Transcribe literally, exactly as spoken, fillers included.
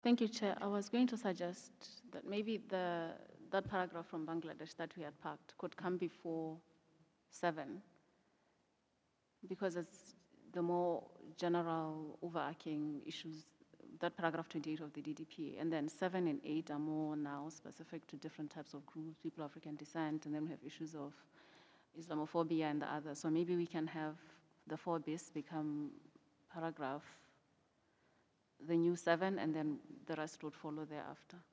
Thank you, Chair. I was going to suggest that maybe the that paragraph from Bangladesh that we had packed could come before seven, because it's the more general overarching issues, that paragraph twenty-eight of the D D P, and then seven and eight are more now specific to different types of groups, people of African descent, and then we have issues of Islamophobia and the others. So maybe we can have the four bis become paragraph, the new seven, and then the rest would follow thereafter.